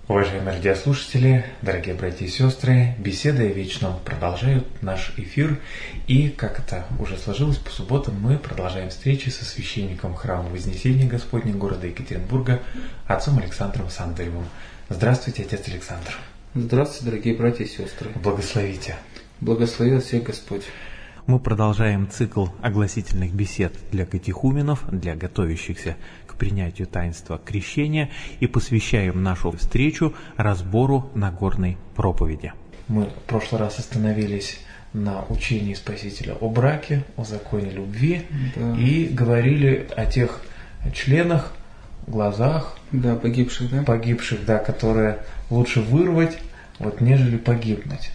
Уважаемые радиослушатели, дорогие братья и сестры, беседы о вечном продолжают наш эфир. И, как это уже сложилось, по субботам мы продолжаем встречи со священником храма Вознесения Господня города Екатеринбурга, отцом Александром Сандеевым. Здравствуйте, отец Александр. Здравствуйте, дорогие братья и сестры. Благословите. Благословил всех Господь. Мы продолжаем цикл огласительных бесед для катехуменов, для готовящихся к принятию таинства крещения, и посвящаем нашу встречу разбору Нагорной проповеди. Мы в прошлый раз остановились на учении Спасителя о браке, о законе любви, и говорили о тех членах, глазах, погибших, которые лучше вырвать, нежели погибнуть.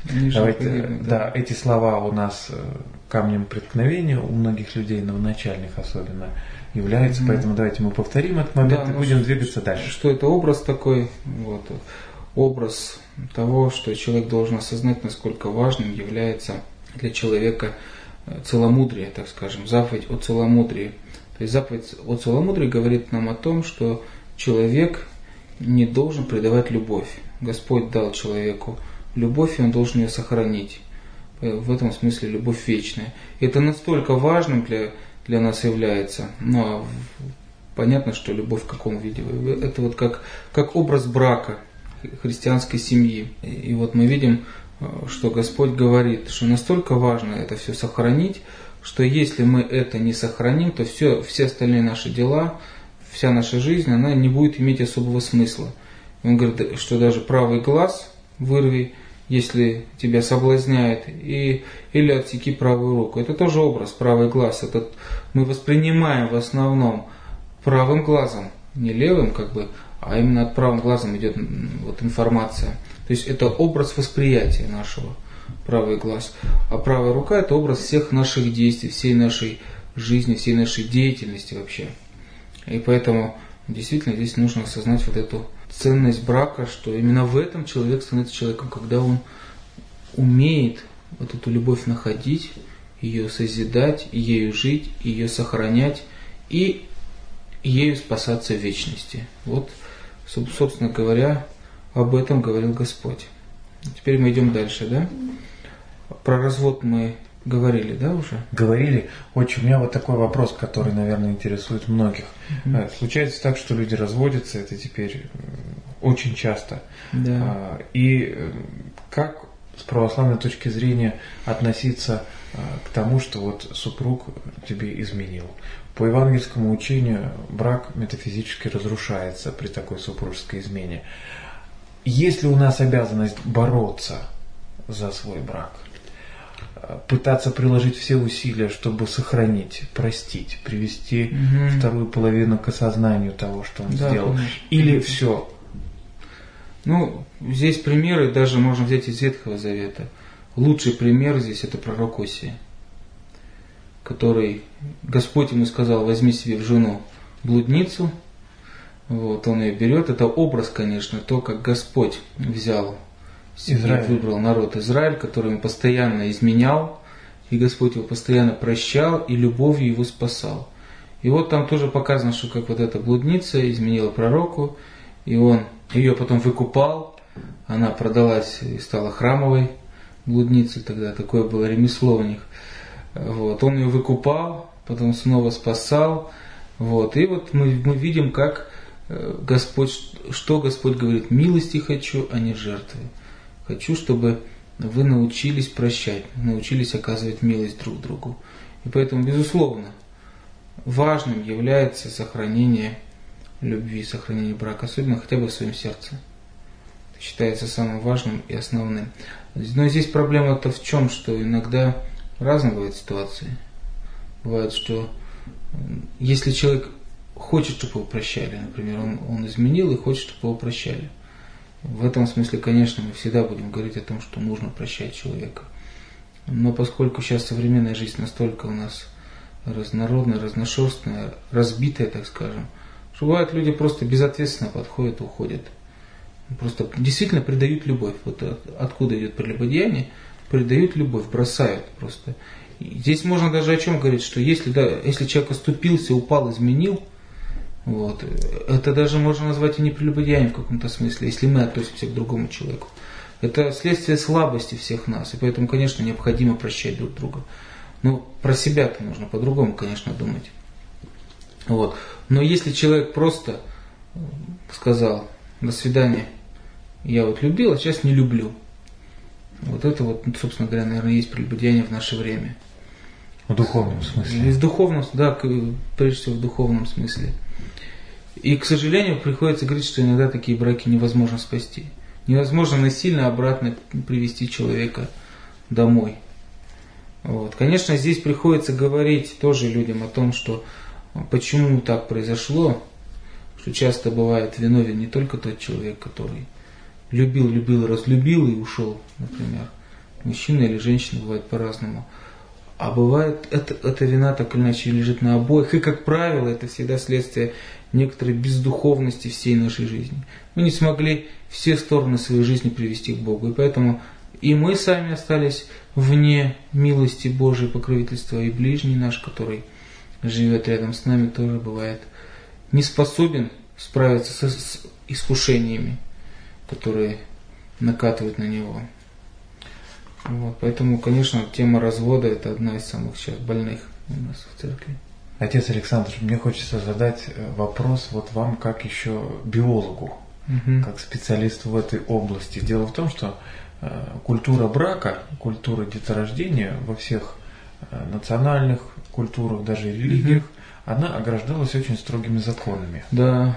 Эти слова у нас камнем преткновения у многих людей, новоначальных особенно, являются. Поэтому давайте мы повторим этот момент и будем двигаться дальше. Что это образ такой? Образ того, что человек должен осознать, насколько важным является для человека целомудрие, так скажем, заповедь о целомудрии. То есть заповедь о целомудрии говорит нам о том, что человек не должен предавать любовь. Господь дал человеку любовь, и он должен ее сохранить. В этом смысле любовь вечная. И это настолько важным для нас является. Но понятно, что любовь в каком виде? Это как образ брака христианской семьи. И мы видим, что Господь говорит, что настолько важно это все сохранить, что если мы это не сохраним, то все остальные наши дела, вся наша жизнь, она не будет иметь особого смысла. Он говорит, что даже правый глаз вырви, если тебя соблазняет, или отсеки правую руку. Это тоже образ, правый глаз. Это мы воспринимаем в основном правым глазом, не левым, а именно от правым глазом идет информация. То есть это образ восприятия нашего, правый глаз. А правая рука – это образ всех наших действий, всей нашей жизни, всей нашей деятельности вообще. И поэтому действительно здесь нужно осознать эту ценность брака, что именно в этом человек становится человеком, когда он умеет эту любовь находить, ее созидать, ею жить, ее сохранять и ею спасаться в вечности. Собственно говоря, об этом говорил Господь. Теперь мы идем дальше, да? Про развод мы говорили, да, уже? Говорили. Отче, у меня такой вопрос, который, наверное, интересует многих. Случается так, что люди разводятся, это теперь очень часто. Да. И как с православной точки зрения относиться к тому, что супруг тебе изменил? По евангельскому учению брак метафизически разрушается при такой супружеской измене. Есть ли у нас обязанность бороться за свой брак? Пытаться приложить все усилия, чтобы сохранить, простить, привести вторую половину к осознанию того, что он сделал? Конечно. Или все? Здесь примеры даже можно взять из Ветхого Завета. Лучший пример здесь это пророк Осия, который Господь ему сказал: возьми себе в жену блудницу. Он ее берет. Это образ, конечно, то, как Господь взял себе, выбрал народ Израиль, который ему постоянно изменял, и Господь его постоянно прощал, и любовью его спасал. И там тоже показано, что как эта блудница изменила пророку, и он ее потом выкупал, она продалась и стала храмовой блудницей, тогда такое было ремесло у них. Он ее выкупал, потом снова спасал. И мы видим, как Господь, что Господь говорит: милости хочу, а не жертвы. Хочу, чтобы вы научились прощать, научились оказывать милость друг другу. И поэтому, безусловно, важным является сохранение любви, сохранение брака, особенно хотя бы в своем сердце. Это считается самым важным и основным. Но здесь проблема-то в чем, что иногда разные бывают ситуации. Бывает, что если человек хочет, чтобы его прощали, например, он изменил и хочет, чтобы его прощали. В этом смысле, конечно, мы всегда будем говорить о том, что нужно прощать человека. Но поскольку сейчас современная жизнь настолько у нас разнородная, разношерстная, разбитая, так скажем, что бывает, люди просто безответственно подходят и уходят. Просто действительно предают любовь. Откуда идет прелюбодеяние? Предают любовь, бросают просто. И здесь можно даже о чем говорить, что если человек оступился, упал, изменил, Вот. Это даже можно назвать и не прелюбодеянием в каком-то смысле, если мы относимся к другому человеку. Это следствие слабости всех нас, и поэтому, конечно, необходимо прощать друг друга. Но про себя-то нужно по-другому, конечно, думать. Вот. Но если человек просто сказал: до свидания, я вот любил, а сейчас не люблю. Вот это вот, собственно говоря, наверное, есть прелюбодеяние в наше время. В духовном смысле. И в духовном, да, прежде всего в духовном смысле. И, к сожалению, приходится говорить, что иногда такие браки невозможно спасти. Невозможно насильно обратно привести человека домой. Вот. Конечно, здесь приходится говорить тоже людям о том, что почему так произошло, что часто бывает виновен не только тот человек, который любил, разлюбил и ушел, например. Мужчина или женщина бывает по-разному. А бывает, эта вина так или иначе лежит на обоих. И, как правило, это всегда следствие некоторой бездуховности всей нашей жизни. Мы не смогли все стороны своей жизни привести к Богу. И поэтому и мы сами остались вне милости Божией, покровительства, и ближний наш, который живет рядом с нами, тоже бывает не способен справиться с искушениями, которые накатывают на него. Вот, поэтому, конечно, тема развода – это одна из самых сейчас больных у нас в церкви. Отец Александр, мне хочется задать вопрос вот вам как еще биологу, как специалисту в этой области. Дело в том, что культура брака, культура деторождения во всех национальных культурах, даже религиях, она ограждалась очень строгими законами. Да.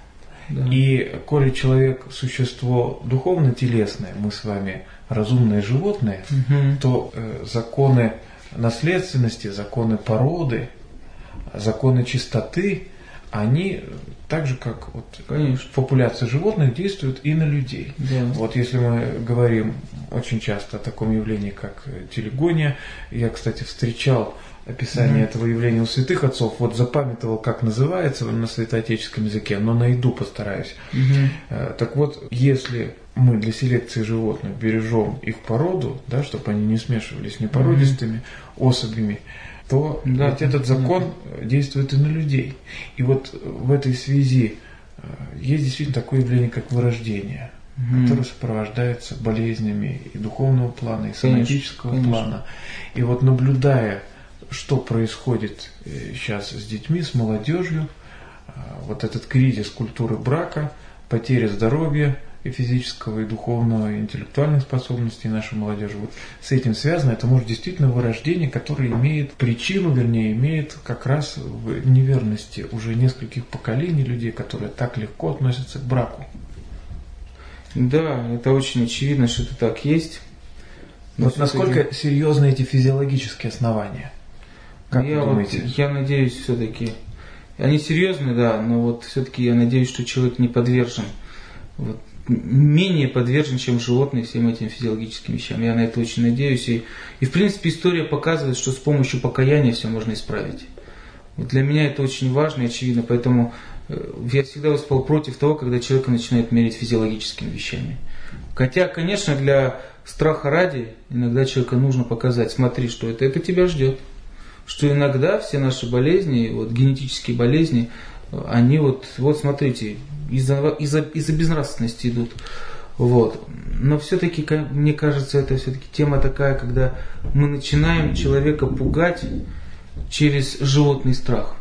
И коли человек существо духовно-телесное, мы с вами разумные животные, то законы наследственности, законы породы, законы чистоты, они так же, как вот в популяции животных, действуют и на людей. Да. Вот если мы говорим очень часто о таком явлении, как телегония, я, кстати, встречал описание этого явления у святых отцов, вот запамятовал, как называется на святоотеческом языке, но найду постараюсь. Так вот, если мы для селекции животных бережем их породу, да, чтобы они не смешивались с непородистыми особями, то ведь этот закон действует и на людей. И вот в этой связи есть действительно такое явление, как вырождение, которое сопровождается болезнями и духовного плана, и соматического плана. И вот наблюдая, что происходит сейчас с детьми, с молодежью, вот этот кризис культуры брака, потеря здоровья и физического, и духовного, и интеллектуальных способностей нашей молодежи. Вот с этим связано, это может действительно вырождение, которое имеет причину, вернее, имеет как раз в неверности уже нескольких поколений людей, которые так легко относятся к браку. Да, это очень очевидно, что это так есть. Но вот насколько серьезны эти физиологические основания? Как вы думаете? Я надеюсь, все-таки они серьезные, да, но вот все-таки я надеюсь, что человек не подвержен, менее подвержен, чем животные, всем этим физиологическим вещам. Я на это очень надеюсь. И в принципе, история показывает, что с помощью покаяния все можно исправить. Вот для меня это очень важно и очевидно, поэтому я всегда выступал против того, когда человека начинают мерить физиологическими вещами. Хотя, конечно, для страха ради иногда человека нужно показать: смотри, что это тебя ждет. Что иногда все наши болезни, генетические болезни, они вот смотрите, из-за безнравственности идут. Вот. Но все-таки, мне кажется, это все-таки тема такая, когда мы начинаем человека пугать через животный страх.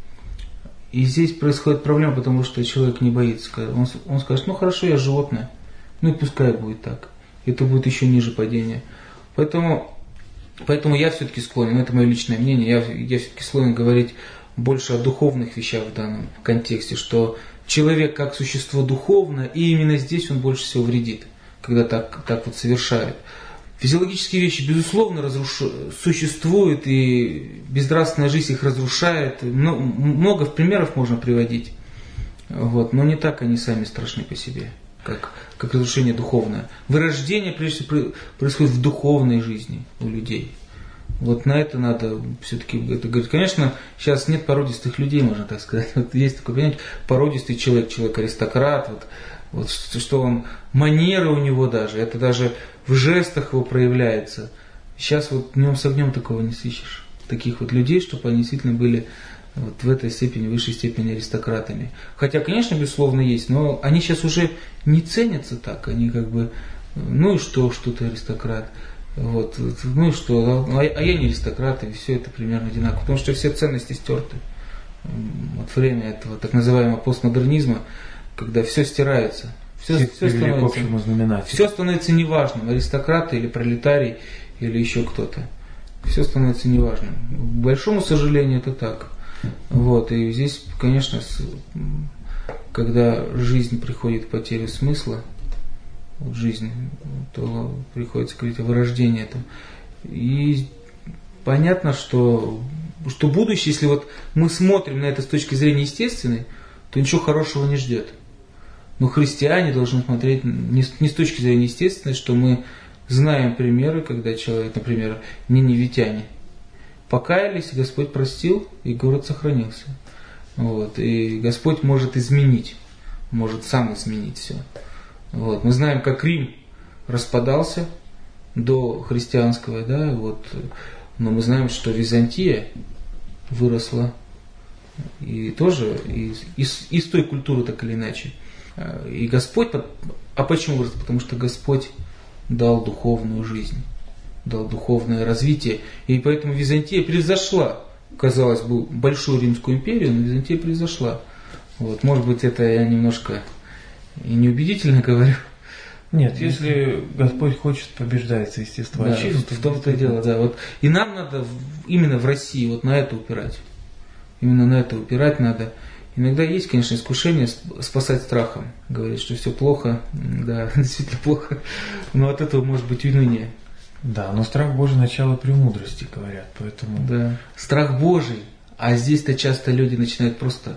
И здесь происходит проблема, потому что человек не боится. Он скажет: ну хорошо, я животное, ну и пускай будет так. Это будет еще ниже падения. Поэтому я все-таки склонен, это мое личное мнение, я все-таки склонен говорить больше о духовных вещах в данном контексте, что человек как существо духовное, и именно здесь он больше всего вредит, когда так вот совершает. Физиологические вещи, безусловно, существуют, и безнравственная жизнь их разрушает. Много примеров можно приводить, но не так они сами страшны по себе, как разрушение духовное. Вырождение, прежде всего, происходит в духовной жизни у людей. Вот на это надо все-таки это говорить. Конечно, сейчас нет породистых людей, можно так сказать. Вот есть такое понятие: породистый человек-аристократ, что он, манеры у него даже, это даже в жестах его проявляется. Сейчас днем с огнем такого не сыщешь. Таких людей, чтобы они действительно были вот в этой степени, в высшей степени аристократами. Хотя, конечно, безусловно, есть, но они сейчас уже не ценятся так, они как бы, ну и что ты аристократ, вот, ну и что, а я не аристократ, и все это примерно одинаково, потому что все ценности стерты. Вот время этого так называемого постмодернизма, когда все стирается, все становится неважным, аристократы или пролетарий, или еще кто-то. Все становится неважным. К большому сожалению, это так. Вот, и здесь, конечно, когда жизнь приходит к потере смысла, вот жизнь, то приходится говорить о вырождении там. И понятно, что будущее, если вот мы смотрим на это с точки зрения естественной, то ничего хорошего не ждет. Но христиане должны смотреть не с точки зрения естественной, что мы знаем примеры, когда человек, например, ниневитяне, покаялись, Господь простил, и город сохранился. Вот. И Господь может изменить, может сам изменить все. Вот. Мы знаем, как Рим распадался до христианского, да, вот. Но мы знаем, что Византия выросла и тоже из той культуры, так или иначе. И Господь, а почему вырос? Потому что Господь дал духовную жизнь, дал духовное развитие. И поэтому Византия превзошла, казалось бы, большую Римскую империю, но Византия превзошла. Вот. Может быть, это я немножко и неубедительно говорю. Нет, если Господь хочет, побеждается естество. Да, в том-то и дело, да. Вот. И нам надо именно в России вот на это упирать. Именно на это упирать надо. Иногда есть, конечно, искушение спасать страхом. Говорить, что все плохо, да, действительно плохо, но от этого может быть уныние. Да, но страх Божий начало премудрости, говорят, поэтому... Да, страх Божий, а здесь-то часто люди начинают просто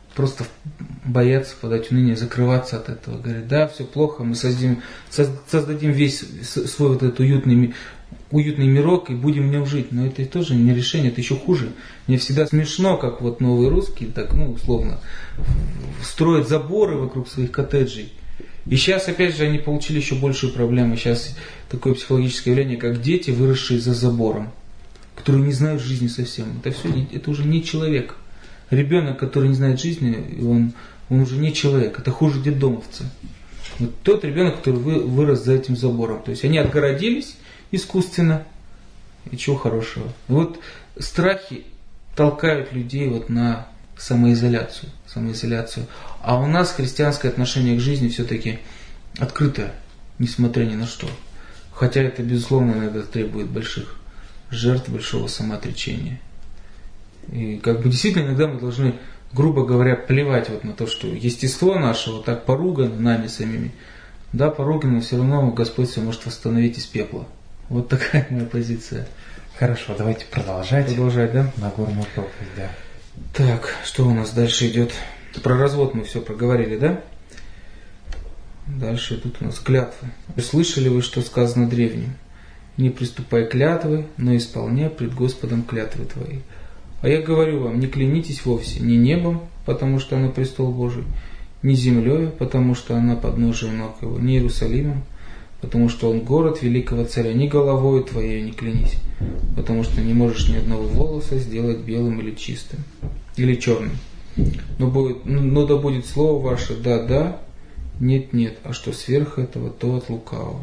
бояться, подать уныние, закрываться от этого. Говорят, да, все плохо, мы создадим весь свой вот этот уютный мирок и будем в нем жить. Но это тоже не решение, это еще хуже. Мне всегда смешно, как вот новые русские, так, ну, условно, строят заборы вокруг своих коттеджей. И сейчас, опять же, они получили еще большую проблему. Сейчас такое психологическое явление, как дети, выросшие за забором, которые не знают жизни совсем. Это уже не человек. Ребенок, который не знает жизни, он уже не человек. Это хуже детдомовца. Вот тот ребенок, который вырос за этим забором. То есть они отгородились искусственно. И чего хорошего. Вот страхи толкают людей вот на самоизоляцию. А у нас христианское отношение к жизни все-таки открытое, несмотря ни на что. Хотя это, безусловно, иногда требует больших жертв, большого самоотречения. И как бы действительно иногда мы должны, грубо говоря, плевать вот на то, что естество наше вот так поругано нами самими. Да, поругано, но все равно Господь все может восстановить из пепла. Вот такая моя позиция. Хорошо, давайте продолжать. Продолжать, да? Нагорную проповедь, да. Так, что у нас дальше идет? Про развод мы все проговорили, да? Дальше идут у нас клятвы. Слышали вы, что сказано древним? Не приступай клятвы, но исполняй пред Господом клятвы твои. А я говорю вам, не клянитесь вовсе ни небом, потому что оно престол Божий, ни землей, потому что она подножие ног его, ни Иерусалимом, потому что он город великого царя, ни головою твоей не клянись, потому что не можешь ни одного волоса сделать белым или чистым, или черным. Но да будет слово ваше да, нет, а что сверх этого, то от лукавого.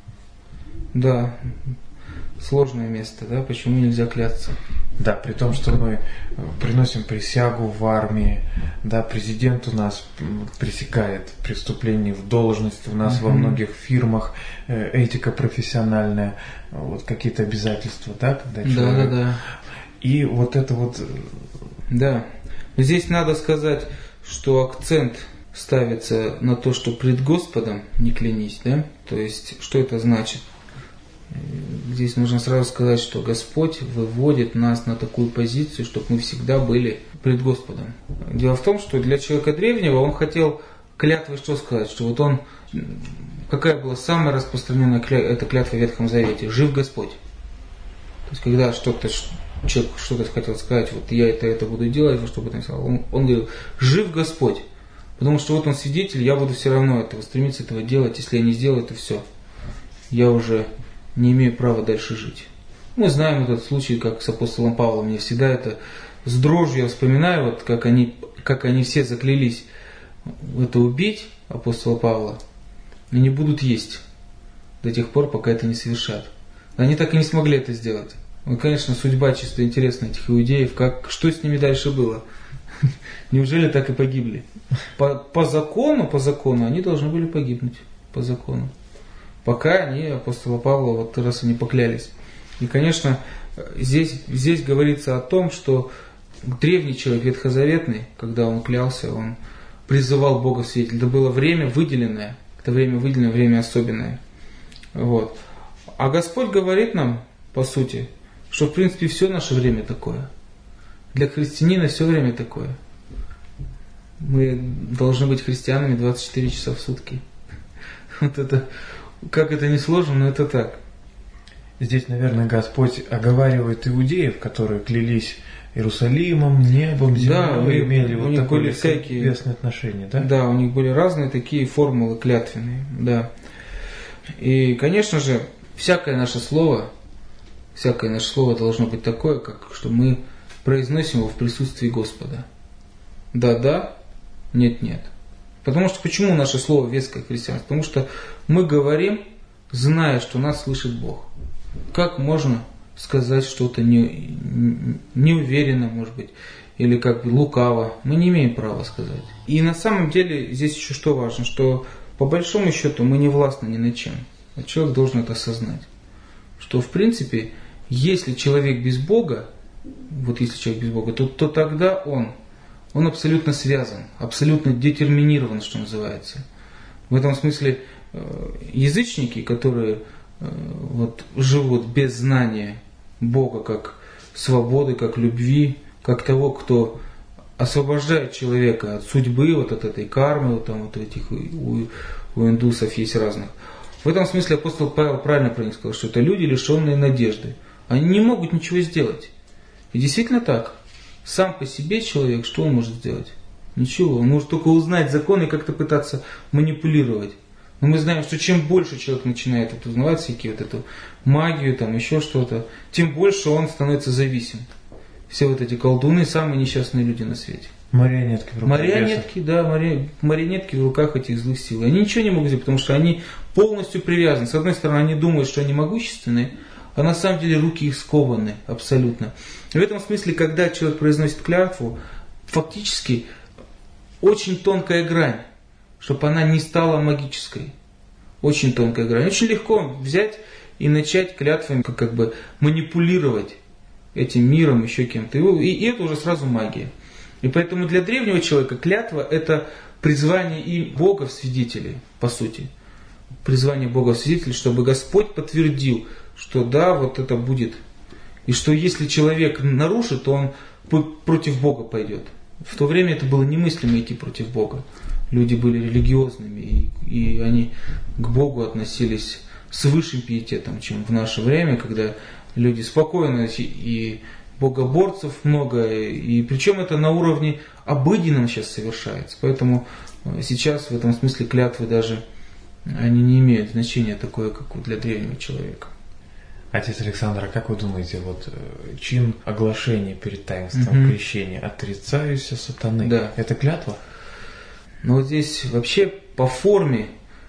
Да, сложное место, да, почему нельзя клясться? Да, при том, что мы приносим присягу в армии, да, президент у нас пресекает преступления в должности, у нас во многих фирмах этика профессиональная, вот какие-то обязательства, да, когда человек... Да. И вот это вот... Да, здесь надо сказать, что акцент ставится на то, что пред Господом не клянись, да, то есть, что это значит? Здесь нужно сразу сказать, что Господь выводит нас на такую позицию, чтобы мы всегда были пред Господом. Дело в том, что для человека древнего он хотел клятвой что сказать, что вот он, какая была самая распространенная эта клятва в Ветхом Завете? Жив Господь. То есть, когда человек что-то хотел сказать, вот я это буду делать, во что бы ты ни сказал, он говорил, жив Господь. Потому что вот он свидетель, я буду все равно стремиться этого делать, если я не сделаю, то все. Я уже не имею права дальше жить. Мы знаем этот случай, как с апостолом Павлом. Мне всегда это с дрожью я вспоминаю, вот как они все заклялись это убить, апостола Павла, и не будут есть до тех пор, пока это не совершат. Они так и не смогли это сделать. Ну, конечно, судьба чисто интересна этих иудеев, что с ними дальше было. Неужели так и погибли? По закону они должны были погибнуть. По закону. Пока они, апостола Павла, вот раз они поклялись. И, конечно, здесь говорится о том, что древний человек, ветхозаветный, когда он клялся, он призывал Бога в свидетель. Это было время выделенное. Это время выделенное, время особенное. Вот. А Господь говорит нам, по сути, что в принципе все наше время такое. Для христианина все время такое. Мы должны быть христианами 24 часа в сутки. Вот это, как это не сложно, но это так. Здесь, наверное, Господь оговаривает иудеев, которые клялись Иерусалимом, небом, землей, да, имели вот такое всякие отношения, да? Да, у них были разные такие формулы клятвенные, да. И, конечно же, всякое наше слово должно быть такое, как что мы произносим его в присутствии Господа. Да, нет. Потому что почему наше слово веское христианство? Потому что мы говорим, зная, что нас слышит Бог. Как можно сказать что-то неуверенно, может быть, или как бы лукаво? Мы не имеем права сказать. И на самом деле здесь еще что важно, что по большому счету мы не властны ни над чем. А человек должен это осознать. Что в принципе, если человек без Бога, то тогда он абсолютно связан, абсолютно детерминирован, что называется. В этом смысле язычники, которые живут без знания Бога как свободы, как любви, как того, кто освобождает человека от судьбы, от этой кармы, этих у индусов есть разных. В этом смысле апостол Павел правильно про них сказал, что это люди, лишенные надежды. Они не могут ничего сделать. И действительно так. Сам по себе человек, что он может сделать? Ничего. Он может только узнать закон и как-то пытаться манипулировать. Но мы знаем, что чем больше человек начинает узнавать всякие эту магию, еще что-то, тем больше он становится зависим. Все эти колдуны самые несчастные люди на свете. Марионетки в руках. Марионетки в руках этих злых сил. Они ничего не могут сделать, потому что они полностью привязаны. С одной стороны, они думают, что они могущественные, а на самом деле руки их скованы абсолютно. И в этом смысле, когда человек произносит клятву, фактически очень тонкая грань, чтобы она не стала магической. Очень тонкая грань. Очень легко взять и начать клятвами как бы манипулировать этим миром, еще кем-то. И это уже сразу магия. И поэтому для древнего человека клятва – это призвание и Бога в свидетели, по сути. Призвание Бога в свидетели, чтобы Господь подтвердил, что да, вот это будет. И что если человек нарушит, то он против Бога пойдет. В то время это было немыслимо идти против Бога. Люди были религиозными, и они к Богу относились с высшим пиететом, чем в наше время, когда люди спокойно, и богоборцев много, и причем это на уровне обыденном сейчас совершается. Поэтому сейчас в этом смысле клятвы даже они не имеют значения такое, как для древнего человека. Отец Александр, а как вы думаете, чин оглашения перед таинством крещения «отрицаюся сатаны» да. Это клятва? Но здесь вообще по форме,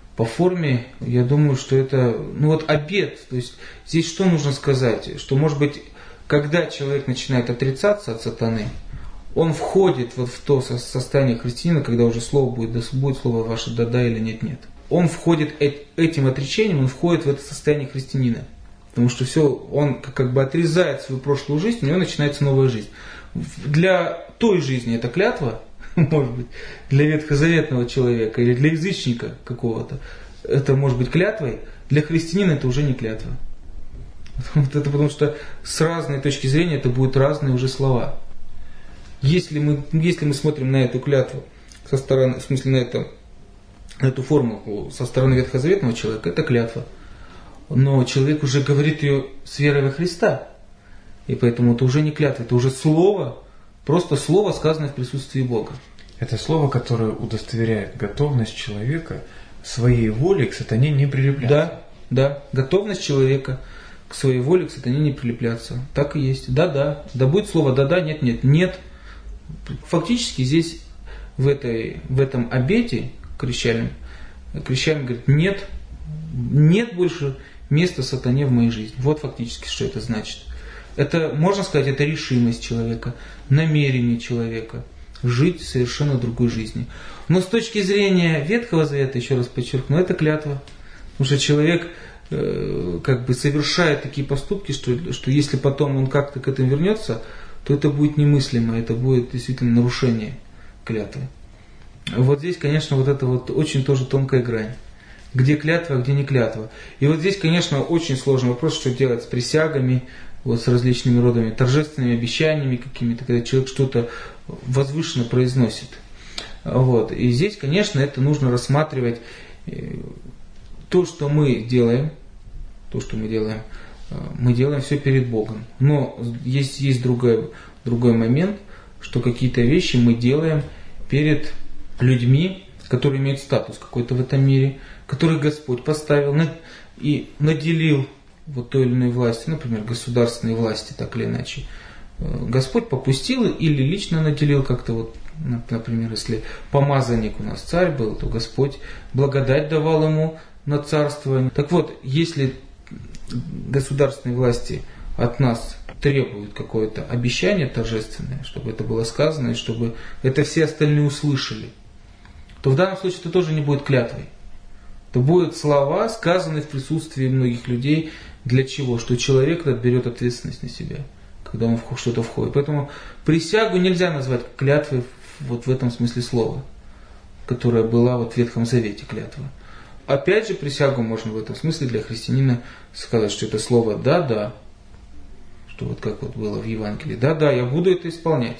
я думаю, что это, обет. То есть здесь что нужно сказать? Что, может быть, когда человек начинает отрицаться от сатаны, он входит в то состояние христианина, когда уже слово будет слово ваше да или нет. Он входит этим отречением, он входит в это состояние христианина. Потому что все, он как бы отрезает свою прошлую жизнь, у него начинается новая жизнь. Для той жизни это клятва, может быть, для ветхозаветного человека или для язычника какого-то, это может быть клятвой, для христианина это уже не клятва. Это потому что с разной точки зрения это будут разные уже слова. Если мы смотрим на эту клятву со стороны, в смысле на эту формулу со стороны ветхозаветного человека, это клятва. Но человек уже говорит ее с верой во Христа. И поэтому это уже не клятва, это уже слово, просто слово, сказанное в присутствии Бога. Это слово, которое удостоверяет готовность человека своей волей к сатане не прилепляться. Да, готовность человека к своей воле, к сатане не прилепляться. Так и есть. Да-да. Да будет слово да-да, нет-нет. Нет. Фактически здесь, в этом обете крещаем говорит, нет больше места сатане в моей жизни. Вот фактически, что это значит. Это, можно сказать, это решимость человека, намерение человека жить совершенно другой жизнью. Но с точки зрения Ветхого Завета, еще раз подчеркну, это клятва. Потому что человек совершает такие поступки, что если потом он как-то к этому вернется, то это будет немыслимо, это будет действительно нарушение клятвы. Вот здесь, конечно, вот это вот очень тоже тонкая грань. Где клятва, а где не клятва. И вот здесь, конечно, очень сложный вопрос, что делать с присягами, вот с различными родами, торжественными обещаниями какими-то, когда человек что-то возвышенно произносит. Вот. И здесь, конечно, это нужно рассматривать то, что мы делаем, мы делаем все перед Богом. Но есть другой момент, что какие-то вещи мы делаем перед людьми, которые имеют статус какой-то в этом мире, которых Господь поставил и наделил вот той или иной властью, например, государственной власти, так или иначе. Господь попустил или лично наделил как-то вот, например, если помазанник у нас царь был, то Господь благодать давал ему на царство. Так вот, если государственные власти от нас требуют какое-то обещание торжественное, чтобы это было сказано, и чтобы это все остальные услышали, то в данном случае это тоже не будет клятвой. Это будут слова, сказанные в присутствии многих людей. Для чего? Что человек этот берет ответственность на себя, когда он в что-то входит. Поэтому присягу нельзя назвать клятвой вот в этом смысле слова, которая была вот в Ветхом Завете клятва. Опять же, присягу можно в этом смысле для христианина сказать, что это слово «да-да», что вот как вот было в Евангелии, «да-да, я буду это исполнять».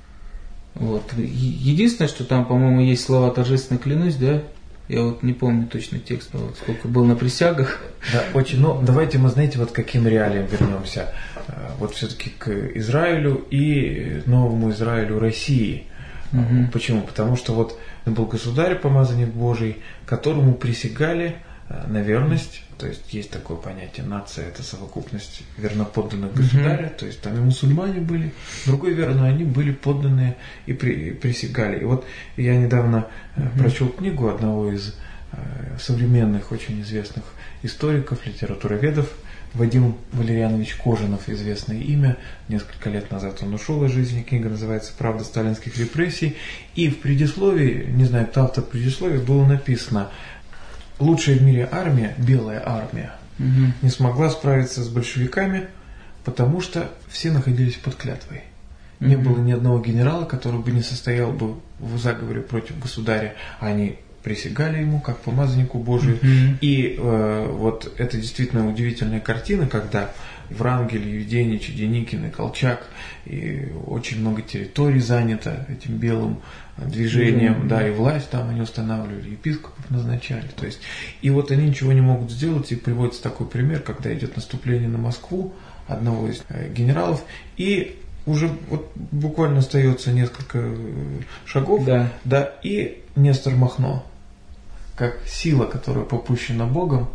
Вот. Единственное, что там, по-моему, есть слова «торжественно клянусь», да? Я вот не помню точно текст, вот сколько был на присягах. Да, очень. Но давайте мы, знаете, вот к каким реалиям вернемся. Вот все-таки к Израилю и новому Израилю России. Угу. Почему? Потому что вот был государь, помазанник Божий, которому присягали на верность. То есть есть такое понятие, нация – это совокупность верноподданных государя. То есть там и мусульмане были, другой веры, но они были подданные и присягали. И вот я недавно прочел книгу одного из современных, очень известных историков, литературоведов, Вадим Валерьянович Кожинов, известное имя. Несколько лет назад он ушел из жизни. Книга называется «Правда сталинских репрессий». И в предисловии, не знаю, кто автор предисловия, было написано: лучшая в мире армия, белая армия, не смогла справиться с большевиками, потому что все находились под клятвой. Не было ни одного генерала, который бы не состоял бы в заговоре против государя. Они присягали ему как помазаннику Божию. И вот это действительно удивительная картина, когда Врангель, Юденич, Деникин и Колчак, и очень много территорий занято этим белым движением, да, и власть там они устанавливали, епископов назначали. То есть, и вот они ничего не могут сделать, и приводится такой пример, когда идет наступление на Москву одного из генералов, и уже вот буквально остается несколько шагов, да, и Нестор Махно, как сила, которая попущена Богом,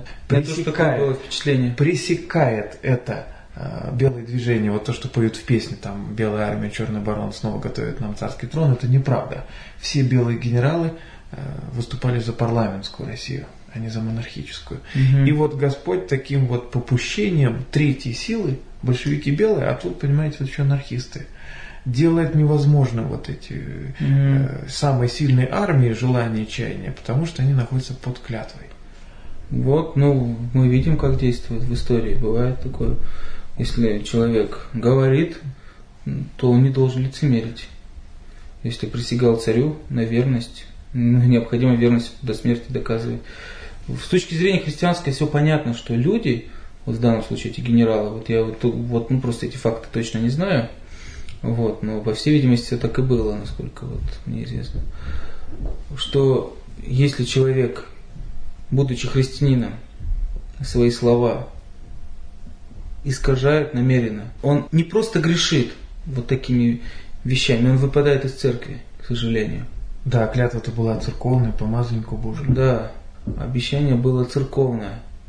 пресекает это белое движение, вот то, что поют в песне, там «Белая армия, черный барон снова готовит нам царский трон», это неправда. Все белые генералы выступали за парламентскую Россию, а не за монархическую. И вот Господь таким вот попущением третьей силы, большевики белые, а тут, понимаете, вот еще анархисты, делает невозможным вот эти самые сильные армии желания и чаяния, потому что они находятся под клятвой. Вот, мы видим, как действует в истории. Бывает такое, если человек говорит, то он не должен лицемерить. Если присягал царю на верность, необходимо верность до смерти доказывать. С точки зрения христианской все понятно, что люди, вот в данном случае эти генералы, вот я просто эти факты точно не знаю, вот, но по всей видимости все так и было, насколько вот мне известно, что если человек, будучи христианином, свои слова искажает намеренно, он не просто грешит вот такими вещами, он выпадает из церкви, к сожалению. Да, клятва-то была церковная, помазаннику Божию. Да, обещание было церковное.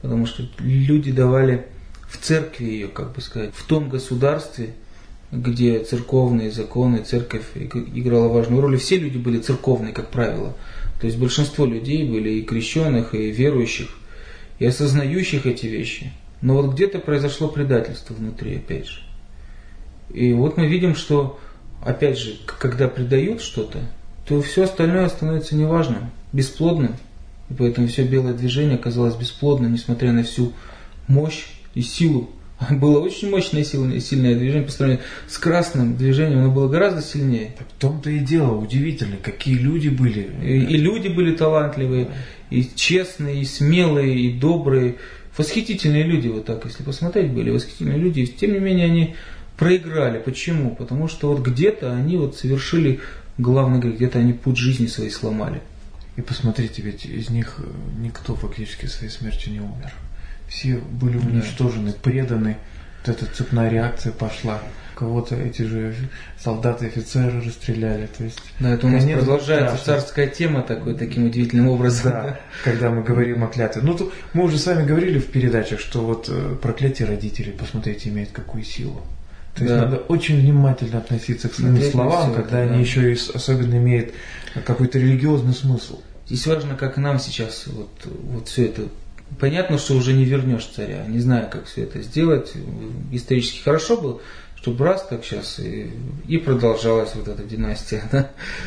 потому что люди давали в церкви ее, как бы сказать, в том государстве, где церковные законы, церковь играла важную роль. И все люди были церковные, как правило. То есть большинство людей были и крещенных, и верующих, и осознающих эти вещи. Но вот где-то произошло предательство внутри, опять же. И вот мы видим, что, опять же, когда предают что-то, то все остальное становится неважным, бесплодным. И поэтому все белое движение оказалось бесплодным, несмотря на всю мощь и силу. Было очень мощное сильное движение по сравнению с красным движением, оно было гораздо сильнее. Так в том-то и дело, удивительно, какие люди были. И люди были талантливые, и честные, и смелые, и добрые. Восхитительные люди, вот так, если посмотреть, были восхитительные люди. И тем не менее они проиграли. Почему? Потому что вот где-то они вот совершили главный грех, где-то они путь жизни своей сломали. И посмотрите, ведь из них никто фактически своей смертью не умер. Все были уничтожены, преданы. Вот эта цепная реакция пошла. Кого-то эти же солдаты, офицеры расстреляли. То есть, да, это у нас продолжается царская тема таким удивительным образом. Да, когда мы говорим о клятве. Ну, тут мы уже с вами говорили в передачах, что вот проклятие родителей, посмотрите, имеет какую силу. То есть надо очень внимательно относиться к своим словам, когда они еще и особенно имеют какой-то религиозный смысл. Здесь важно, как нам сейчас вот все это. Понятно, что уже не вернешь царя. Не знаю, как все это сделать. Исторически хорошо было, чтобы раз так сейчас и продолжалась вот эта династия. Да?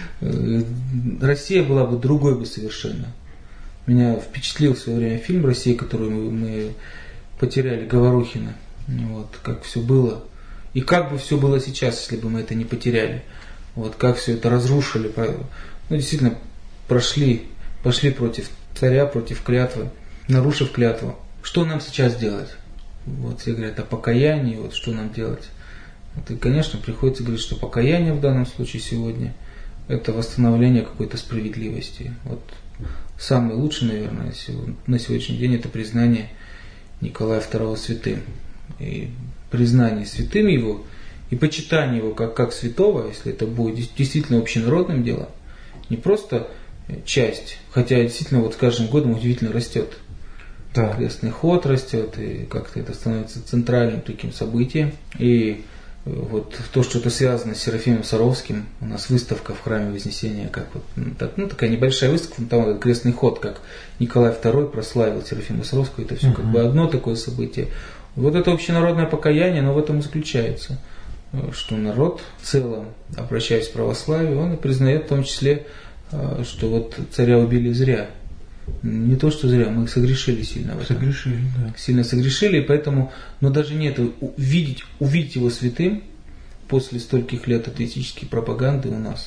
Россия была бы другой бы совершенно. Меня впечатлил в свое время фильм «Россия», который мы потеряли, Говорухина. Вот, как все было. И как бы все было сейчас, если бы мы это не потеряли. Вот, как все это разрушили. Ну, действительно, пошли против царя, против клятвы, нарушив клятву. Что нам сейчас делать? Вот все говорят о покаянии, вот что нам делать? Вот, и, конечно, приходится говорить, что покаяние в данном случае сегодня – это восстановление какой-то справедливости. Вот самый лучший, наверное, на сегодняшний день – это признание Николая II святым. И признание святым его, и почитание его как святого, если это будет действительно общенародным делом, не просто часть, хотя действительно вот с каждым годом удивительно растет. Да. Крестный ход растет, и как-то это становится центральным таким событием. И вот то, что это связано с Серафимом Саровским, у нас выставка в храме Вознесения, как вот, такая небольшая выставка, там крестный ход, как Николай II прославил Серафима Саровского, это все как бы одно такое событие. Вот это общенародное покаяние, оно в этом и заключается, что народ в целом, обращаясь к православию, он и признает в том числе, что вот царя убили зря. Не то, что зря, мы согрешили сильно в этом. Согрешили, да. Сильно согрешили, и поэтому, но даже нет, увидеть его святым после стольких лет атеистической пропаганды у нас,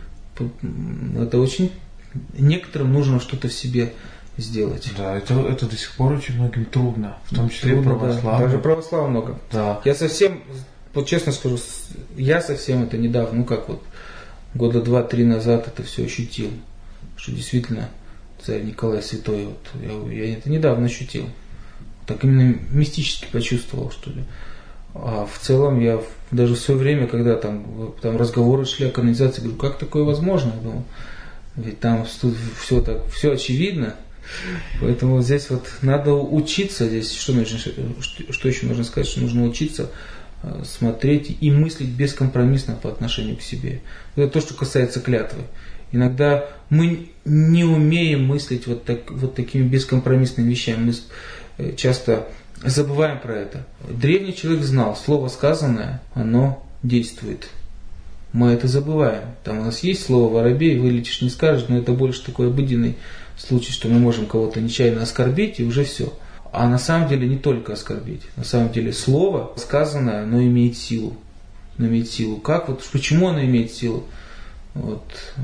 это очень, некоторым нужно что-то в себе сделать. Да, это до сих пор очень многим трудно, в том числе православным. Да, даже православным много. Да. Я совсем, вот честно скажу, я совсем это недавно, года 2-3 назад это все ощутил, что действительно царь Николай Святой, вот, я это недавно ощутил. Так именно мистически почувствовал, что ли. А в целом я даже в свое время, когда там разговоры шли о канонизации, говорю, как такое возможно? Я думал, ведь там все очевидно. Поэтому здесь вот надо учиться, здесь что еще можно сказать, что нужно учиться смотреть и мыслить бескомпромиссно по отношению к себе. Это то, что касается клятвы. Иногда мы не умеем мыслить вот такими бескомпромиссными вещами. Мы часто забываем про это. Древний человек знал, слово сказанное, оно действует. Мы это забываем. Там у нас есть слово «воробей», вылетишь, не скажешь, но это больше такой обыденный случай, что мы можем кого-то нечаянно оскорбить, и уже все. А на самом деле не только оскорбить. На самом деле слово сказанное, оно имеет силу. Как? Почему оно имеет силу? Вот.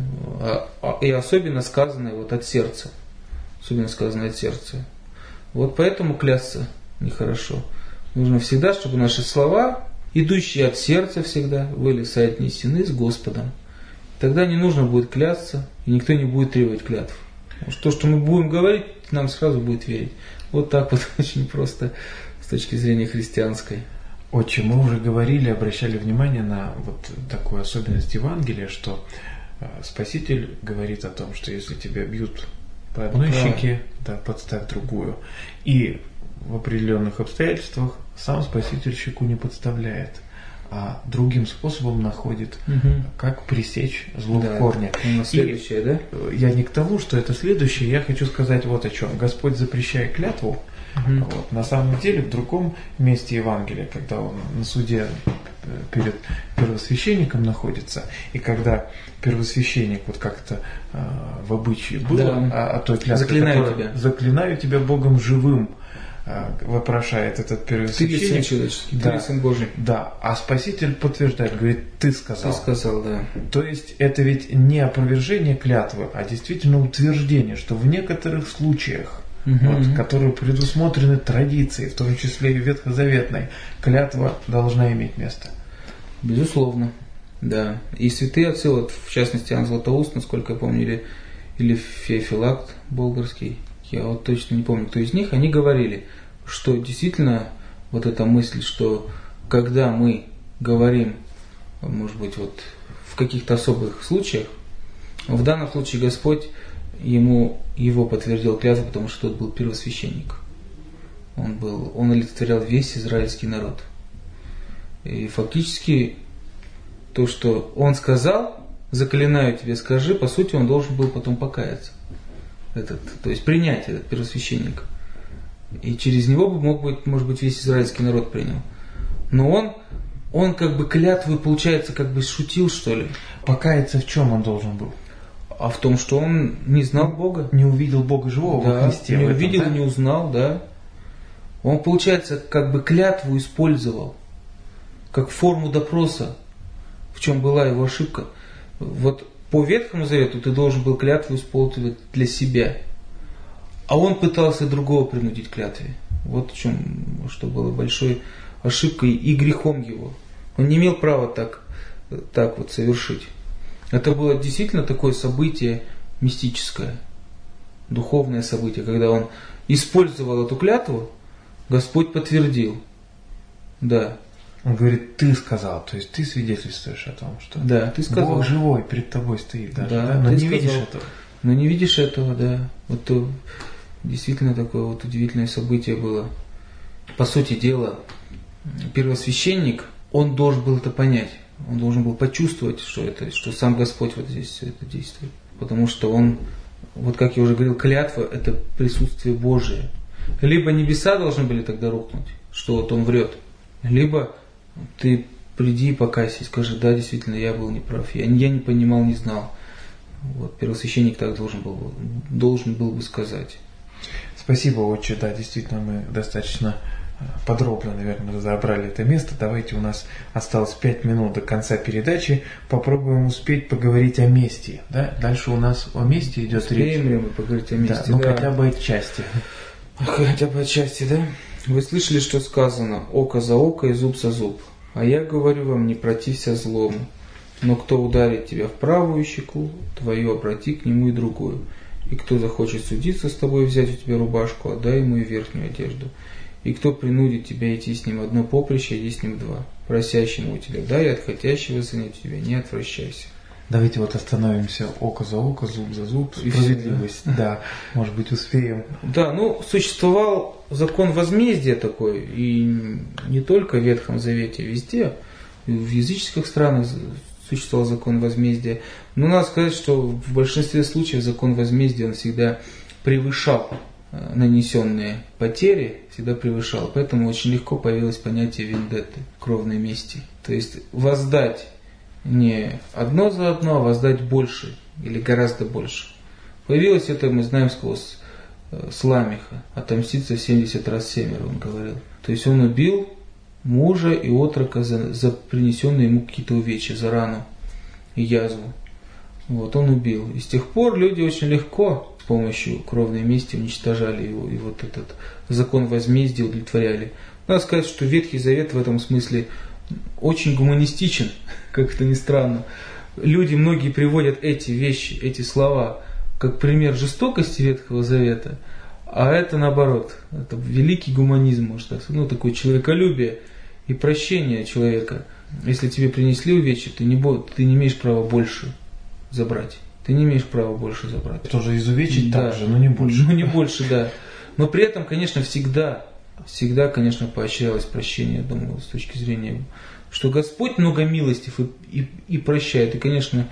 И особенно сказанное от сердца. Вот поэтому клясться нехорошо. Нужно всегда, чтобы наши слова, идущие от сердца всегда, были соотнесены с Господом. Тогда не нужно будет клясться, и никто не будет требовать клятв. Потому что то, что мы будем говорить, нам сразу будет верить. Вот так вот очень просто с точки зрения христианской. Отче, мы уже говорили, обращали внимание на вот такую особенность Евангелия, что Спаситель говорит о том, что если тебя бьют по одной щеке, да, подставь другую. И в определенных обстоятельствах сам Спаситель щеку не подставляет, а другим способом находит, как пресечь зло в корне. Следующее, да? Я не к тому, что это следующее, я хочу сказать вот о чем. Господь, запрещая клятву, вот, на самом деле в другом месте Евангелия, когда он на суде перед первосвященником находится, и когда первосвященник вот как-то в обычае было, о той клятве, заклинаю тебя Богом живым, вопрошает этот первосвященник. Ты сын человеческий, ты сын Божий. Да, а Спаситель подтверждает, говорит, ты сказал. Ты сказал, да. То есть это ведь не опровержение клятвы, а действительно утверждение, что в некоторых случаях, вот, которые предусмотрены традицией, в том числе и ветхозаветной, клятва должна иметь место. Безусловно, да. И святые отцы, вот, в частности, Иоанн Златоуст, насколько я помню, или Феофилакт Болгарский, я вот точно не помню, кто из них, они говорили, что действительно вот эта мысль, что когда мы говорим, может быть, вот в каких-то особых случаях, в данном случае Господь его подтвердил клятву, потому что тот был первосвященник. Он олицетворял весь израильский народ. И фактически то, что он сказал, заклинаю тебя, скажи, по сути, он должен был потом покаяться. То есть принять этот первосвященник. И через него может быть, весь израильский народ принял. Но он как бы клятву, получается, как бы шутил, что ли. Покаяться в чем он должен был? А в том, что он не знал Бога. Не увидел Бога живого во Христе. Не увидел, не узнал, да. Он, получается, как бы клятву использовал, как форму допроса, в чем была его ошибка. Вот по Ветхому Завету ты должен был клятву использовать для себя. А он пытался другого принудить к клятве. Вот в чем, что было большой ошибкой и грехом его. Он не имел права так вот совершить. Это было действительно такое событие мистическое, духовное событие, когда он использовал эту клятву, Господь подтвердил. Да. Он говорит, ты сказал, то есть ты свидетельствуешь о том, что да, ты сказал. Бог живой перед тобой стоит даже, да, но не видишь этого. Но не видишь этого, да. Вот то действительно такое вот удивительное событие было. По сути дела, первосвященник, он должен был это понять. Он должен был почувствовать, что сам Господь вот здесь все это действует. Потому что он, вот как я уже говорил, клятва – это присутствие Божие. Либо небеса должны были тогда рухнуть, что вот он врет, либо ты приди и покайся и скажи, да, действительно, я был неправ, я не понимал, не знал. Вот, первосвященник так должен был бы сказать. Спасибо, отче, да, действительно, мы достаточно подробно, наверное, разобрали это место. Давайте, у нас осталось 5 минут до конца передачи, попробуем успеть поговорить о мести. Да? Дальше у нас о мести идет речь. Успеем ли мы поговорить о мести? Да, ну хотя бы отчасти. Хотя бы отчасти, да? Вы слышали, что сказано: око за око и зуб за зуб. А я говорю вам, не протився злому. Но кто ударит тебя в правую щеку, твою обрати к нему и другую. И кто захочет судиться с тобой, взять у тебя рубашку, отдай ему и верхнюю одежду. И кто принудит тебя идти с ним одно поприще, иди с ним два. Просящему у тебя дай, от хотящего занять тебя не отвращайся. Давайте вот остановимся. Око за око, зуб за зуб, справедливость. Да, может быть, успеем. Да, существовал закон возмездия такой, и не только в Ветхом Завете, везде, в языческих странах существовал закон возмездия. Но надо сказать, что в большинстве случаев закон возмездия он всегда превышал нанесенные потери, всегда превышал. Поэтому очень легко появилось понятие вендетты, кровной мести. То есть воздать не одно за одно, а воздать больше или гораздо больше. Появилось это, мы знаем, с Ламеха. Отомститься 70 раз 7, он говорил. То есть он убил мужа и отрока за принесенные ему какие-то увечья, за рану и язву. Вот, он убил. И с тех пор люди очень легко с помощью кровной мести уничтожали его, и вот этот закон возмездия удовлетворяли. Надо сказать, что Ветхий Завет в этом смысле очень гуманистичен, как это ни странно. Люди многие приводят эти вещи, эти слова, как пример жестокости Ветхого Завета, а это наоборот, это великий гуманизм, может так сказать, такое человеколюбие и прощение человека. Если тебе принесли увечья, ты не имеешь права больше забрать. ты не имеешь права больше забрать. Тоже изувечить Да. так же, но не больше. Ну, не больше, да. Но при этом, конечно, всегда, конечно, поощрялось прощение, я думаю, с точки зрения, что Господь много милостив и прощает. И, конечно,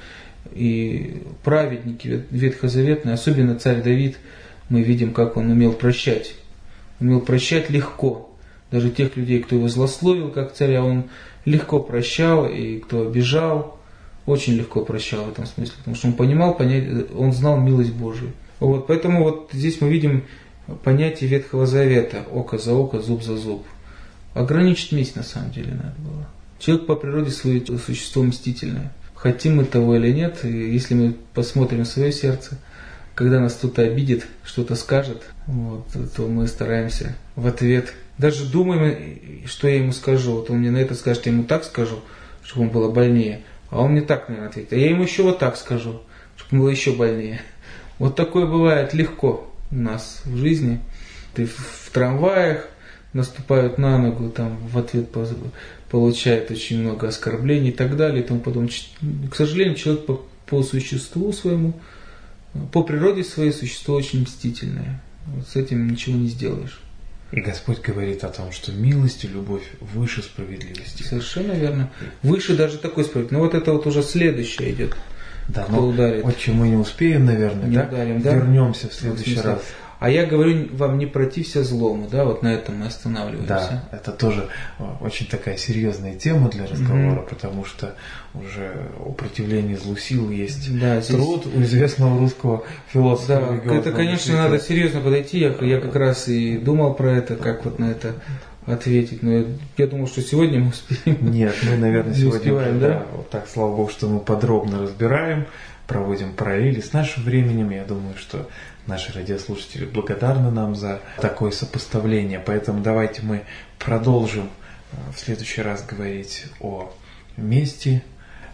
и праведники ветхозаветные, особенно царь Давид, мы видим, как он умел прощать. Умел прощать легко. Даже тех людей, кто его злословил, как царя, он легко прощал, и кто обижал, очень легко прощал в этом смысле. Потому что он понимал, он знал милость Божию. Вот, поэтому вот здесь мы видим понятие Ветхого Завета: око за око, зуб за зуб. Ограничить месть на самом деле надо было. Человек по природе своей существо мстительное. Хотим мы того или нет, и если мы посмотрим в свое сердце, когда нас кто-то обидит, что-то скажет, вот, то мы стараемся в ответ. Даже думаем, что я ему скажу. Вот он мне на это скажет, я ему так скажу, чтобы ему было больнее. А он мне так, наверное, ответит. А я ему еще вот так скажу, чтобы ему было еще больнее. Вот такое бывает легко у нас в жизни. Ты в трамваях наступают на ногу, там в ответ получает очень много оскорблений и так далее. И тому подобное. К сожалению, человек по существу своему, по природе своей существо очень мстительное. Вот с этим ничего не сделаешь. И Господь говорит о том, что милость и любовь выше справедливости. Совершенно верно. Выше даже такой справедливости. Но вот это вот уже следующее идет. Да, кто ударит. Вот чем мы не успеем, наверное, не да? Ударим, да? Вернемся в следующий раз. А я говорю вам, не протився злому, да, вот на этом мы останавливаемся. Да, это тоже очень такая серьезная тема для разговора, потому что уже о противлении злу сил есть труд у известного русского философа. Да, это, конечно, надо серьезно подойти. Я как раз и думал про это, как вот на это ответить. Но я думал, что сегодня мы успеем. Нет, мы, наверное, сегодня успеваем, да? Вот так, слава Богу, что мы подробно разбираем, проводим параллели с нашим временем. Я думаю, что наши радиослушатели благодарны нам за такое сопоставление. Поэтому давайте мы продолжим в следующий раз говорить о мести,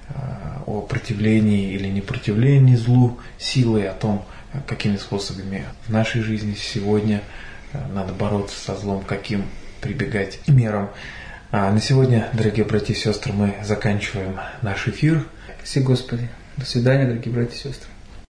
о противлении или непротивлении злу силой, о том, какими способами в нашей жизни сегодня надо бороться со злом, каким прибегать мерам. А на сегодня, дорогие братья и сестры, мы заканчиваем наш эфир. Спаси Господи. До свидания, дорогие братья и сестры.